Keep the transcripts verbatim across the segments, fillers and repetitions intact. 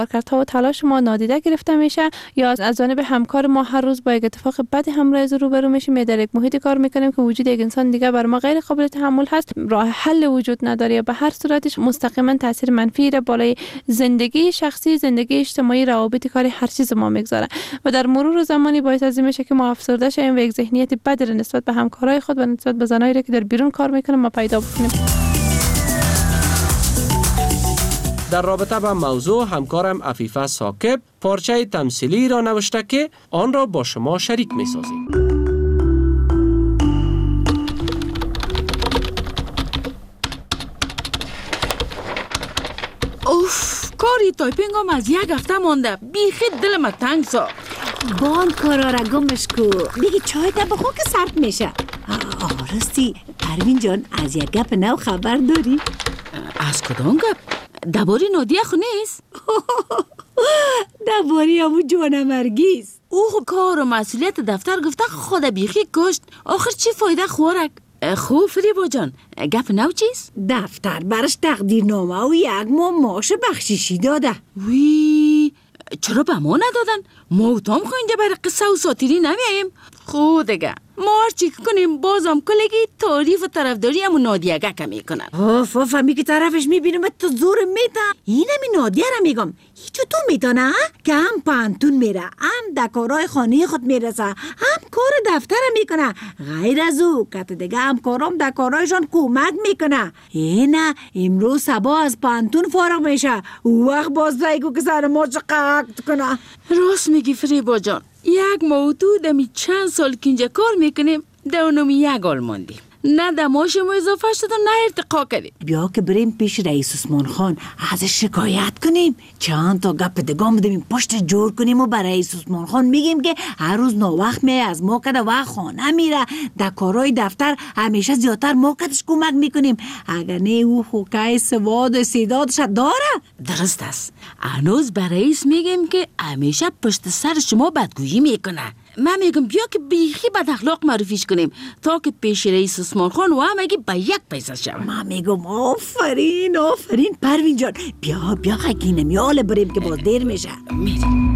کارکردها و تلاش ما نادیده گرفته میشه یا از جانب همکار ما هر روز با یک اتفاق بد همراه روبرو میشیم، در یک محیط کار میکنیم که وجود یک انسان دیگه بر ما غیر قابل تحمل هست، راه حل وجود نداره یا به هر صورتش مستقیما تاثیر منفی را بالای زندگی شخصی، زندگی اجتماعی، روابط کاری، هر چیز ما میگذاره و در مرور زمانی باعث از این میشه که ما افسرده شیم و یک ذهنیت بد را نسبت به همکارای خود و نسبت به زنایی را که در بیرون کار میکنن ما پیدا بکنیم. در رابطه با موضوع همکارم عفیفه ثاقب پارچه تمثیلی را نوشته که آن را با شما شریک می‌سازیم. اوف، کاری تایپینگ هم از یک هفته مانده، بیخی دلم تنگ ساخت. بان کارا را گمش کو، دیگه چای تا بخور که سرد میشه. آه راستی پروین جان از یک گپ نو خبر داری؟ از کدام گپ؟ درباره نادیه خو نیست؟ درباره همون جوانمرگیست. او کار و مسئولیت دفتر گفته خود بیخی کشت، آخر چی فایده خورک؟ خوب فریبا جان، گپ نو چیست؟ دفتر برش تقدیرنامه و یک ماه معاش بخششی داده. وی چرا به ما ندادن؟ ما و تام خو اینجا برای قصه و ساتیری نمیاییم. خود دیگه ما هر چی کنیم بازم کلگی تعریف و طرفداری همون نادیه گکه میکنن. آف آف همی که طرفش میبینم تو زور میدن. این همی نادیه را میگم هیچو تو میدانه که هم پانتون میره، هم دکارای خانه خود میرسه، هم کار دفتر میکنه. غیر از او که دیگه هم کارام دکارایشان کمک میکنه. اینه امروز سبا از پانتون فارغ میشه، او وقت باز بگو که سر ما چقدر کنه. راست میگی فریبا جان، یک موضوع دمی چند سال که اینجا کار میکنیم دونمی یک آلماندیم، نه دماشم اضافه شد و نه ارتقا کردیم. بیا که بریم پیش رئیس عثمان خان ازش شکایت کنیم، چند تا گپ دگام بدیم پشت جور کنیم و برای رئیس عثمان خان میگیم که هر روز ناوقت می از ما کده و خانه میره، در کارهای دفتر همیشه زیادتر ما کدش کمک میکنیم. اگر نه او خوکای سواد و سیدادش داره. درست است، هنوز برای رئیس میگیم که همیشه پشت سر شما بدگویی میکنه. من میگم بیا که بیخی بد اخلاق معرفیش کنیم تا که پیش رئیس عثمان خان و همگی به یک پیسه شود. من میگم آفرین آفرین پروین جان، بیا بیا خیلی نمیاله بریم که باز دیر میشه. میریم.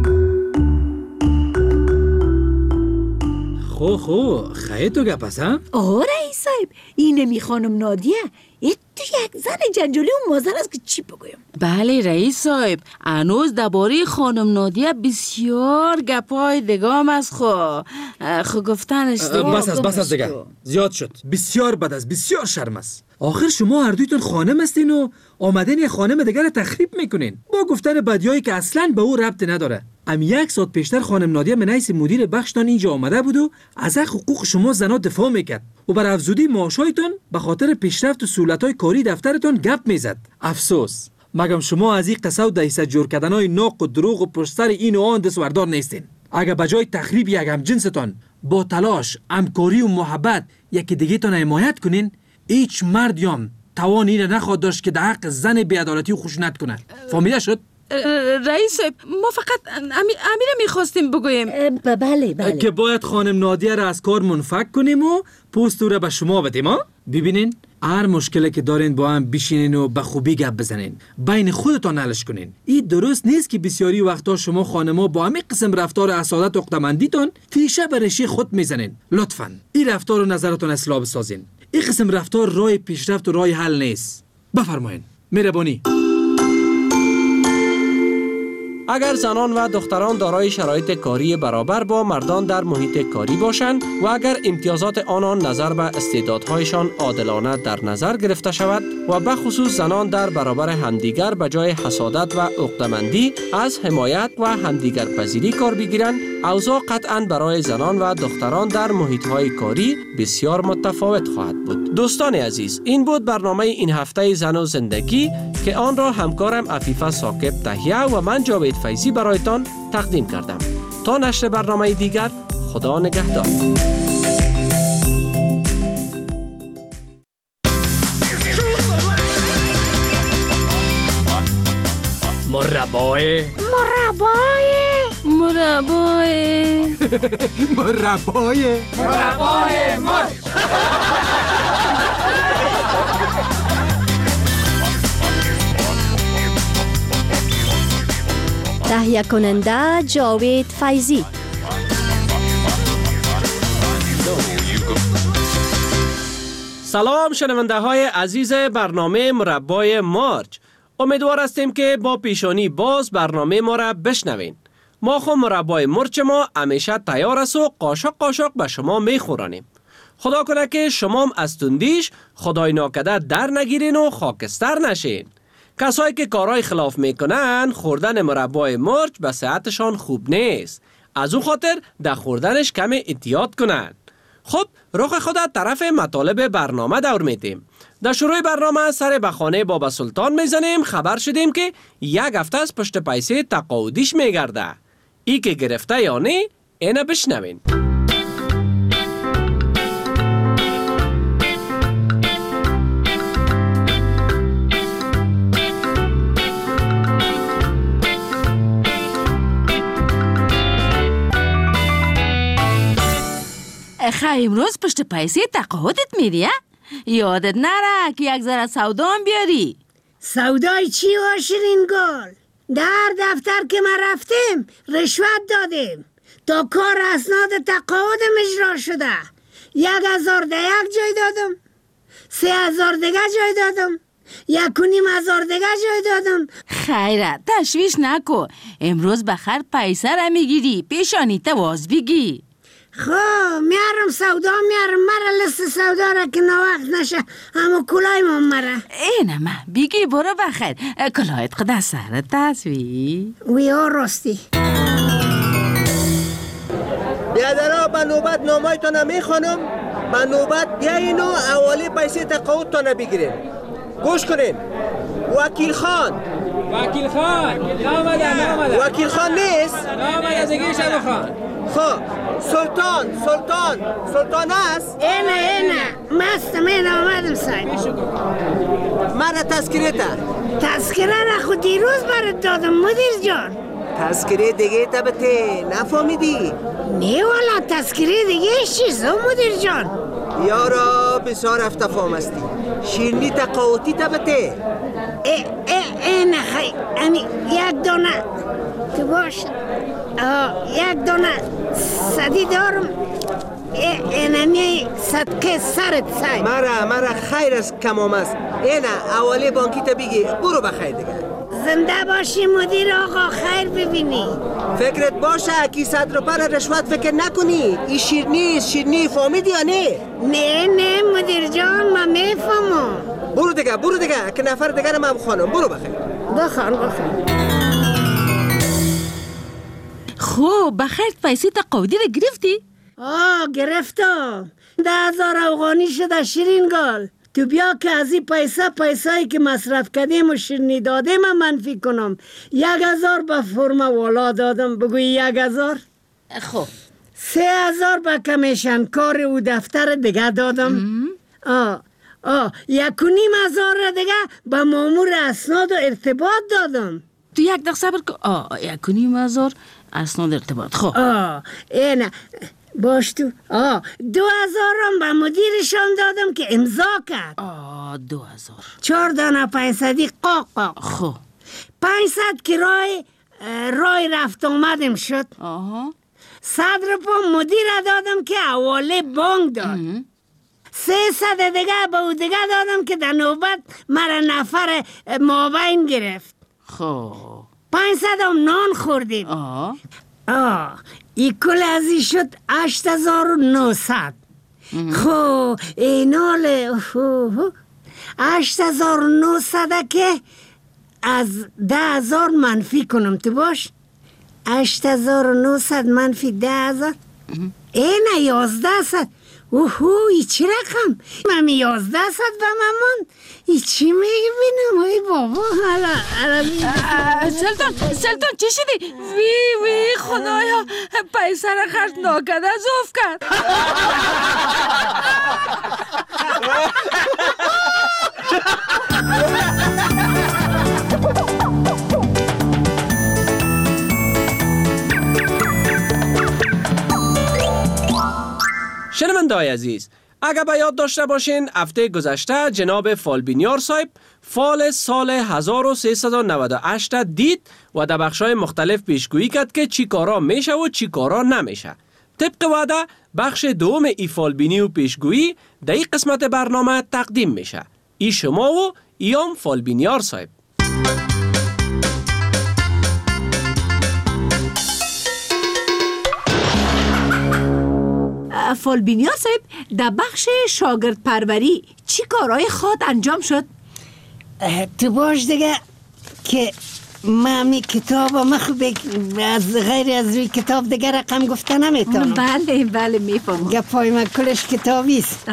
خو خو خیلی تو گپ است ها؟ آه رئیس صاحب، این نمی خانم نادیه ای تو یک زن جنجالی و مازن است که چی بگویم؟ بله رئیس صاحب، هنوز درباره خانم نادیه بسیار گپای دگام از خو خو گفتنش بس از بس از دیگه زیاد شد، بسیار بد است، بسیار شرم است. آخر شما هر دویتون خانم هستین و آمدن یه خانم دیگر رو تخریب میکنین با گفتن بدیایی که اصلاً به او ربط نداره. ام یک ساعت پیشتر خانم نادیه من حیث مدیر بخشتان اینجا آمده بود و از حقوق شما زنا دفاع میکرد و بر افزودی معاشایتان به خاطر پیشرفت و سهولت‌های کاری دفترتان گپ میزد. افسوس مگم شما از این قصه و دهیسه جور کردنای ناق و دروغ و پشت سر این و آن دستوردار نیستین. اگر بجای تخریب یک هم جنستان با تلاش، همکاری و محبت یکی دیگه تان حمایت کنین، هیچ مرد یام توان این نخواد داشت که در حق زن بی‌عدالتی و خشونت کنه. فهمیده شد؟ رئیس ما فقط امیر میخواستیم بگوییم بله بله که باید خانم نادیه را از کار منفک کنیم و پوست او را به شما بدیم. ها ببینین هر مشکلی که دارین با هم بشینین و به خوبی گپ بزنین، بین خودتان حلش کنین. این درست نیست که بسیاری وقتا شما خانم‌ها با همین قسم رفتار حسادت و عقده‌مندیتان تیشه به ریشه خود میزنین. لطفاً این رفتار رو نظرتون اصلاح بسازین. این قسم رفتار راه پیشرفت و راه حل نیست. بفرمایین. مهربانی. اگر زنان و دختران دارای شرایط کاری برابر با مردان در محیط کاری باشند و اگر امتیازات آنان نظر به استعدادهایشان عادلانه در نظر گرفته شود و به خصوص زنان در برابر همدیگر به جای حسادت و عقده‌مندی از حمایت و همدیگر پذیری کار بگیرند، اوضاع قطعاً برای زنان و دختران در محیط‌های کاری بسیار متفاوت خواهد بود. دوستان عزیز، این بود برنامه این هفته زن و زندگی که آن را همکارم عفیفه ثاقب تهیه و من جاوید فیضی برایتان تقدیم کردم. تا نشر برنامه دیگر، خدا نگهدار. مربای مربای مربای مربای مربای مر تهیه کننده جاوید فیضی. سلام شنونده های عزیز برنامه مربای مارچ. امیدوار هستیم که با پیشانی باز برنامه ما را بشنوین. ما خو مربای مرچ ما همیشه تیار است و قاشق قاشق به شما میخورانیم. خدا کنه که شما هم از تندیش خدای ناکده در نگیرین و خاکستر نشین. کسایی که کارهای خلاف میکنن خوردن مربای مرچ به صحتشان خوب نیست. از اون خاطر در خوردنش کم احتیاط کنن. خب رخ خود طرف مطالب برنامه دور میتیم. در شروع برنامه سر به خانه بابا سلطان میزنیم. خبر شدیم که یک هفته از پشت پیسه تقاعدیش میگرده. ای که گرفته یا نه اینه بشنوین. خیلی امروز پشت پیسه تقاعدت میری؟ یادت نره که یک ذره سودا هم بیاری. سودای چی و شیرین گل؟ در دفتر که ما رفتیم رشوت دادیم تا کار اسناد تقاعدم اجرا شده. یک هزار ده یک جای دادم، سه هزار دیگه جای دادم، یک و نیم هزار دیگه جای دادم. خیره تشویش نکو، امروز بخیر پیسه را میگیری، پیشانی تواز بگی. خب میارم سودا میارم. مرا لست سودا را که نوقت نشه همو کلای من مرا. اینه من بگی برو بخیر. کلایت قده سرت تصوی وی ها راستی. بیادرها به نوبت نامایتان میخوانم. به نوبت بیاین و اولی پیسه تقاعدتان بگیرین. گوش کنین. وکیل خان وکیل خان نامده نامده وکیل خان نیست؟ نامده زگیش هم خان. خب سلطان سلطان سلطان است؟ اینه اینه مستم اینه آمدم ساید. مرا تذکره تا تذکره را خود دیروز برات دادم مدیر جان. تذکره دیگه تا بته نفهمیدی؟ نه والا تذکره دیگه چیزا مدیر جان. یارا بسیار افتفام استی. شیرنی تقاعدی تا بته. ای ای اینه خی امی یک دانه تو باش. یک دانه صدی دارم. اینمی صدقه سرت سای. مرا مرا خیر است کمام است. اینه اولی بانکی تا بگی برو بخیر دیگه. زنده باشی مدیر آقا، خیر ببینی. فکرت باشه کی صد روپه را رشوت فکر نکنی. این شیرنی شیرنی فهمیدی یا نه؟ نه نه مدیر جان ما میفهمم. برو دیگه برو دیگه که نفر دیگه رو من بخوانم. برو بخیر. بخوان بخوان. خوب بخیر پیسه تقاعدی رو گرفتی؟ آه گرفتم. ده هزار افغانی شده شیرین گل. تو بیا که از این پیسه پیسه‌ای که مصرف کردیم و شیرنی دادیم منفی کنم. یک هزار به فرم والا دادم. بگوی یک هزار. خب سه هزار به کمیشن کار و دفتر دیگه دادم. آه آه یک و نیم هزار دیگه به مامور اسناد و ارتباط دادم. تو یک دقیقه صبر کن. آه یک و نیم هزار اسناد ارتباط. خب آه اینه باش تو. آه دو هزارم به مدیرشان دادم که امضا کرد. آه دو هزار. چهار دانه پیصدی قاق قاق. خب پنجصد کرای رای رفت آمدم شد. آها صد روپا مدیر دادم که حواله بانک داد. سه صد دیگه به او دیگه دادم که در نوبت مرا نفر مابین گرفت. خب پنجصد هم نان خوردیم. آه آه ای کل ازی شد هشت هزار و نوصد. خب اینال هشت هزار و نوصده که از ده هزار منفی کنم تو باش. هشت هزار و نوصد منفی ده هزار اینه یازده صد. اوهو ای چی رقم؟ من یازده صد به ممان ای چی میگی بینم؟ ای بابا حالا حالا سلطان سلطان چی شدی؟ وی وی خدایا پیسه را خرد ناکده زوف کرد. شنونده‌های عزیز، اگر به یاد داشته باشین هفته گذشته جناب فالبینیار صاحب فال سال هزار و سیصد و نود و هشت دید و در بخش‌های مختلف پیشگویی کرد که چی کارا میشه و چی کارا نمیشه. طبق وعده بخش دوم ای فالبینی و پیشگویی در این قسمت برنامه تقدیم میشه. ای شما و ایام فالبینیار صاحب. فالبینیار صاحب در بخش شاگرد پروری چی کارهای خود انجام شد؟ تو باش دیگه که من می کتاب و مخ از غیر از روی کتاب دیگه رقم گفته نمیتونم. بله بله میفهمم. گپای من کلش کتابیست.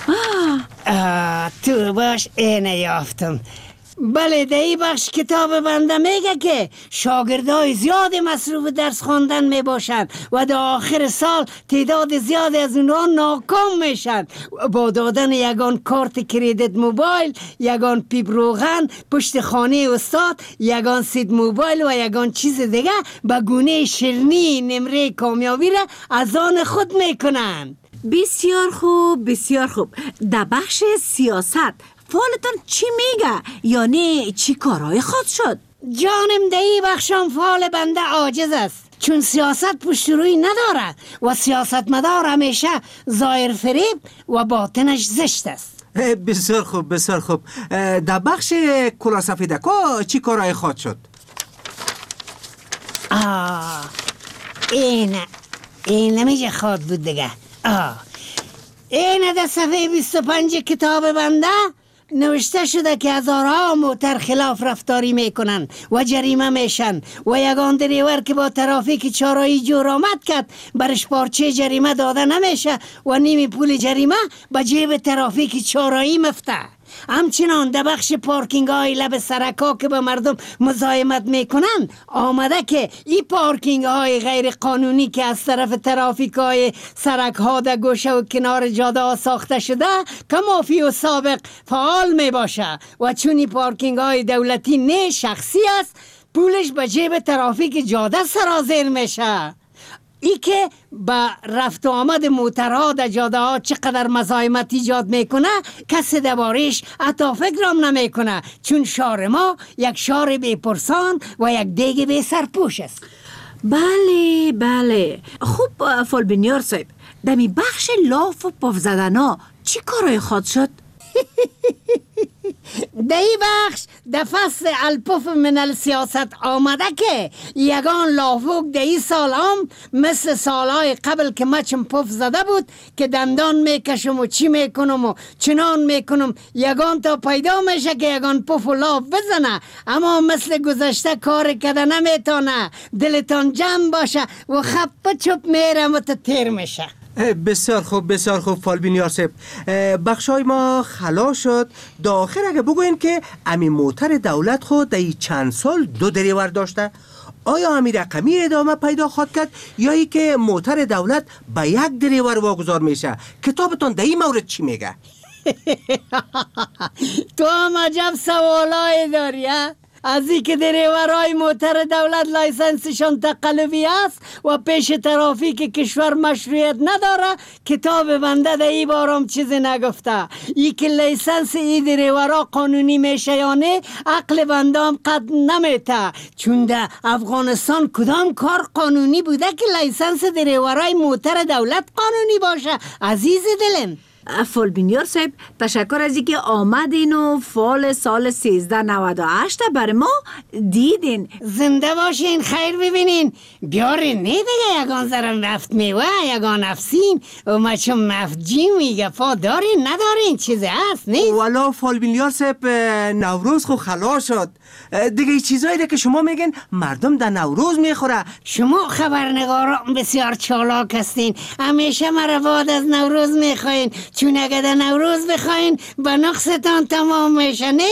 تو باش اینه یافتم. بله در این بخش کتاب بنده میگه که شاگردای زیادی مصروف درس خواندن میباشند و در آخر سال تعداد زیادی از اونها ناکام میشن با دادن یگان کارت کریدیت موبایل، یگان پیپ روغن پشت خانه استاد، یگان سید موبایل و یگان چیز دیگه به گونه شیرنی نمره کامیابی را از آن خود میکنن. بسیار خوب بسیار خوب. در بخش سیاست فالتان چی میگه؟ یعنی چی کارهای خود شد؟ جانم دهی بخشم فال بنده عاجز است چون سیاست پشت روی نداره و سیاست مدار همیشه ظاهر فریب و باطنش زشت است. بسیار خوب بسیار خوب. در بخش کلا سفیدکا چی کارهای خود شد؟ آه اینه این نمیشه خود بود دیگه. آه اینه در صفحه بیست و پنج کتاب بنده نوشته شده که هزارها موتر خلاف رفتاری میکنن و جریمه میشن و یگان دریور که با ترافیک چهارراه جور آمد کرد برش پارچه جریمه داده نمیشه و نیمی پول جریمه به جیب ترافیک چهارراهی مفته. همچنان در بخش پارکینگ های لب سرکا که به مردم مزاحمت میکنن آمده که این پارکینگ های غیر قانونی که از طرف ترافیک های سرک ها در گوشه و کنار جاده ها ساخته شده که مافی و سابق فعال می باشه و چون این پارکینگ های دولتی نه شخصی است پولش به جیب ترافیک جاده سرازیر میشه. ای که با رفت و آمد موترها در جاده ها چقدر مزاحمت ایجاد میکنه کسی دربارش حتی فکرام نمیکنه چون شهر ما یک شهر بی پرسان و یک دیگ بی سرپوش است. بله بله. خوب فالبینیار صاحب در می بخش لاف و پاف زدن ها چی کارهای خود شد؟ در این بخش در فصل الپف من السیاست آمده که یگان لافوک در این سال هم مثل سالهای قبل که مچم پف زده بود که دندان میکشم و چی میکنم و چنان میکنم یگان تا پیدا میشه که یگان پف و لاف بزنه اما مثل گذشته کار کده نمیتونه. دلتان جمع باشه و خب چپ میرم و تیر میشه. بسیار خوب بسیار خوب فالبینیار صاحب. بخشای ما خلا شد. در آخر اگه بگوین که امی موتر دولت خود در چند سال دو دریور داشته آیا امی رقمی ادامه پیدا خواهد کرد یا ای که موتر دولت به یک دریور واگذار میشه؟ کتابتان در این مورد چی میگه؟ تو هم عجب سوالای داری ها؟ از این که دریورهای موتر دولت لایسنسشان تقلبی است و پیش ترافیک کشور مشروعیت نداره کتاب بنده در این بارم چیزی نگفته. ای که لایسنس این دریورها قانونی میشه یا نه عقل بنده هم قد نمیته چون در افغانستان کدام کار قانونی بوده که لایسنس دریورهای موتر دولت قانونی باشه؟ عزیز دلم. فالبینیار صاحب تشکر از اینکه آمدین و فال سال سیزده نود و هشت بر ما دیدین. زنده باشین خیر ببینین. بیارین نه دیگه یگان زرم رفت میوه یگان افسین و ما چون مفجی میگه پا دارین ندارین چیزی هست نیست. والا فالبینیار صاحب نوروز خو خلا شد دیگه چیزایی ده که شما میگن مردم در نوروز میخوره. شما خبرنگاران بسیار چالاک هستین همیشه مرا بعد از نوروز میخواین چون اگه در نوروز بخواین به نقصتان تمام میشه نه؟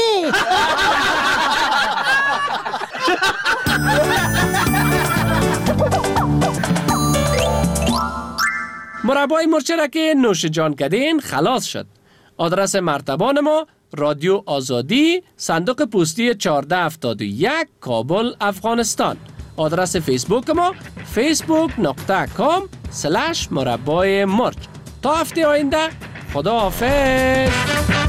مربای مرچه را که نوش جان کردین خلاص شد. آدرس مرتبان ما رادیو آزادی صندوق پستی چهارده هفتاد و یک کابل افغانستان. آدرس فیسبوک ما فیسبوک نقطه کام سلش مربای مرچ. تا هفته آینده خدا حافظ.